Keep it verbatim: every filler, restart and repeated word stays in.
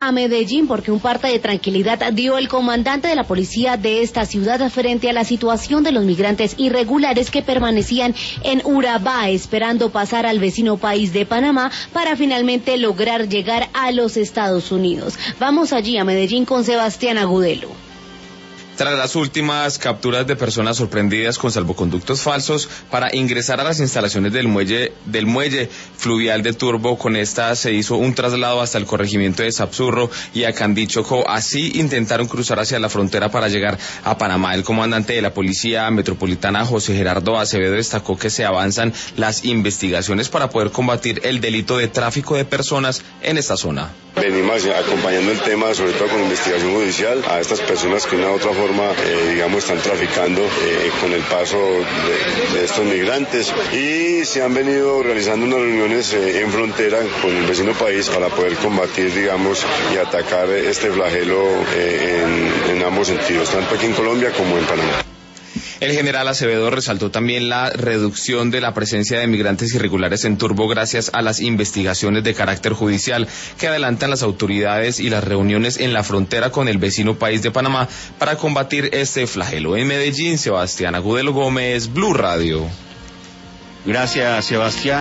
A Medellín, porque un parte de tranquilidad dio el comandante de la policía de esta ciudad frente a la situación de los migrantes irregulares que permanecían en Urabá esperando pasar al vecino país de Panamá para finalmente lograr llegar a los Estados Unidos. Vamos allí a Medellín con Sebastián Agudelo. Tras las últimas capturas de personas sorprendidas con salvoconductos falsos para ingresar a las instalaciones del muelle del muelle fluvial de Turbo, con esta se hizo un traslado hasta el corregimiento de Sapsurro y a Candí-Chocó. Así intentaron cruzar hacia la frontera para llegar a Panamá. El comandante de la Policía Metropolitana, José Gerardo Acevedo, destacó que se avanzan las investigaciones para poder combatir el delito de tráfico de personas en esta zona. Venimos acompañando el tema, sobre todo con investigación judicial, a estas personas que de una u otra forma, eh, digamos, están traficando eh, con el paso de, de estos migrantes, y se han venido realizando unas reuniones eh, en frontera con el vecino país para poder combatir, digamos, y atacar este flagelo eh, en, en ambos sentidos, tanto aquí en Colombia como en Panamá. El general Acevedo resaltó también la reducción de la presencia de migrantes irregulares en Turbo gracias a las investigaciones de carácter judicial que adelantan las autoridades y las reuniones en la frontera con el vecino país de Panamá para combatir este flagelo. En Medellín, Sebastián Agudelo Gómez, Blue Radio. Gracias, Sebastián.